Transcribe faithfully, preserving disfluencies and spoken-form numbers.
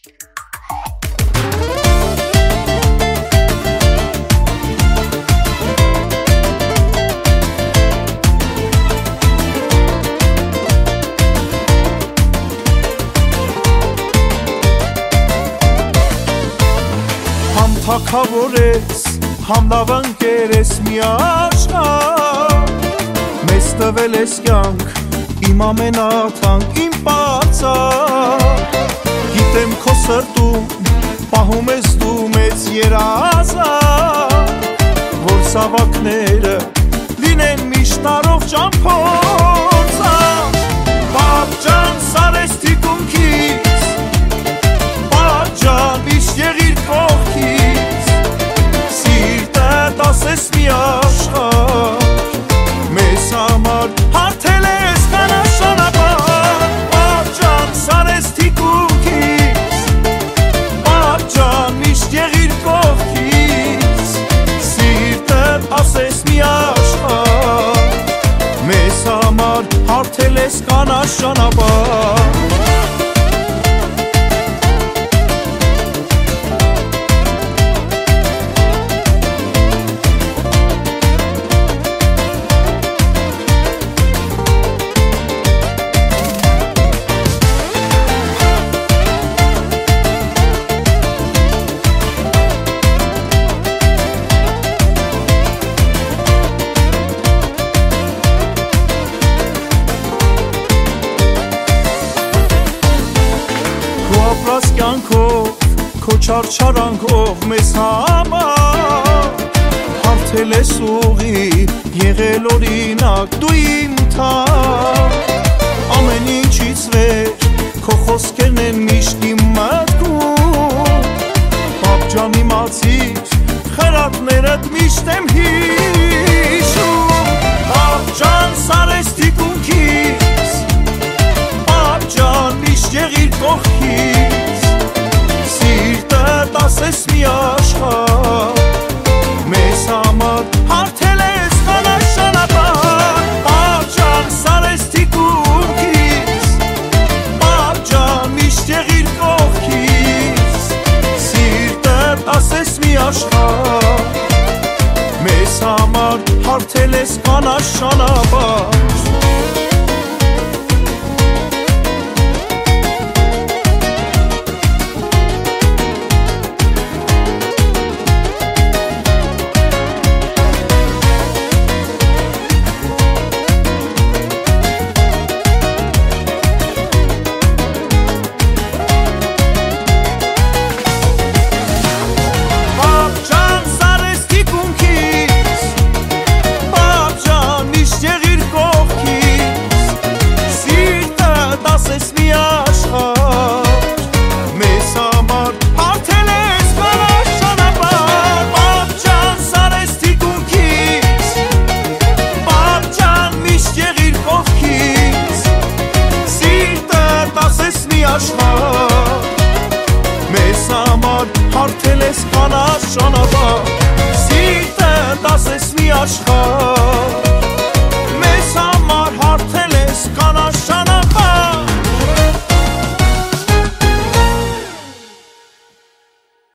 Թագավոր ես, համ լավ ընկեր ես մի աշխարհ, մեզ տվել ես կյանք, իմ ամենաթանկ, իմ պարծար, գիտեմ քո սրտում, պահում ես դու մեծ երազանք, որ զավակները լինեն միշտ առողջ անփորձանք, պապ ջան սարես թիկունքից, պապ ջան միշտ եղիր կողքից, ասես մի աշխարհ, մեզ համար հարթել ես կանաչ ճանապարհ, պապ ջան սարես թիկունքից, պապ ջան միշտ եղիր կողքից, սիրտդ ասես մի աշխարհ, մեզ համար հարթել ես կանաչ ճանապարհ. Քո չարչարանքով մեզ համար հարթել ես ուղի, եղել օրինակ դու իմ թափ, ամեն ինչից վեր քո խոսքերն են միշտ իմ մտքում, պապ ջան իմացիր խրատներդ միշտ եմ հիշում, պապ ջան սարես թիկունքից, պապ ջան միշտ եղիր կողքից, սիրտդ ասես մի աշխարհ, մեզ համար հարթել ես կանաչ ճանապարհ, պապ ջան սարես թիկունքից, պապ ջան միշտ եղիր կողքից, սիրտդ ասես մի աշխարհ, մեզ համար հարթել ես կանաչ ճանապարհ. Մեզ համար հարթել ես կանաչ ճանապարհ, սիրտդ ասես մի աշխարհ,